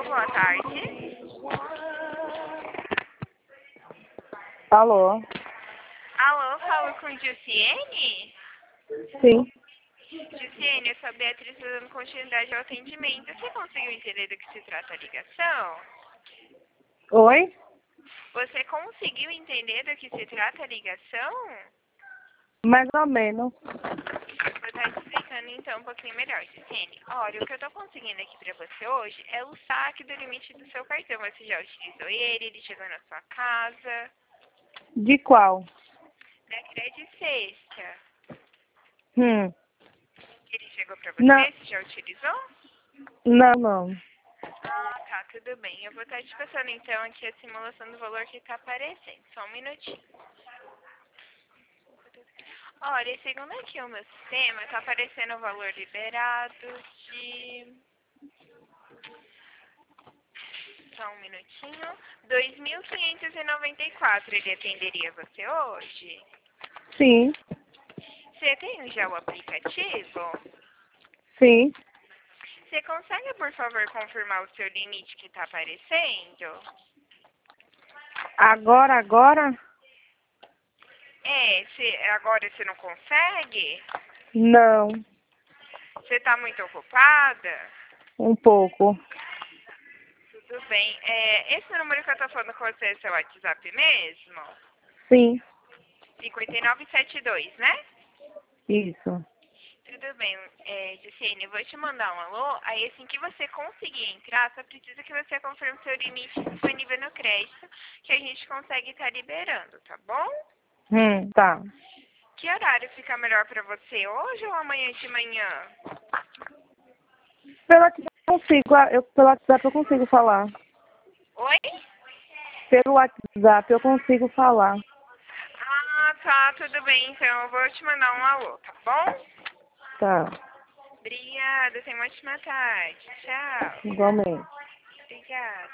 boa tarde. Alô? Alô, falo com Jussiene? Sim. Jussiene, eu sou a Beatriz dando continuidade ao atendimento. Você conseguiu entender do que se trata a ligação? Oi? Você conseguiu entender do que se trata a ligação? Mais ou menos. Vou estar te explicando então um pouquinho melhor, Jussiene. Olha, o que eu tô conseguindo aqui pra você hoje é o saque do limite do seu cartão. Você já utilizou ele chegou na sua casa. De qual? Da Credit Sexta. Ele chegou pra você? Não. Você já utilizou? Não. Ah, tá, tudo bem. Eu vou estar te passando então aqui a simulação do valor que tá aparecendo. Só um minutinho. Olha, segundo aqui o meu sistema, tá aparecendo o valor liberado de... Só um minutinho. 2.594. Ele atenderia você hoje? Sim. Você tem já o aplicativo? Sim. Você consegue, por favor, confirmar o seu limite que tá aparecendo? Agora? Agora você não consegue? Não. Você tá muito ocupada? Um pouco. Tudo bem. Esse número que eu tô falando com você é seu WhatsApp mesmo? Sim. 5972, né? Isso. Tudo bem, Jussiene, eu vou te mandar um alô, aí assim que você conseguir entrar, só precisa que você confirme seu limite disponível no crédito, que a gente consegue estar liberando, tá bom? Tá. Que horário fica melhor pra você, hoje ou amanhã de manhã? Pelo WhatsApp eu consigo falar. Oi? Pelo WhatsApp eu consigo falar. Ah, tá, tudo bem, então eu vou te mandar um alô, tá bom? Tá. Obrigada, tenha uma ótima tarde. Tchau. Igualmente. Obrigada.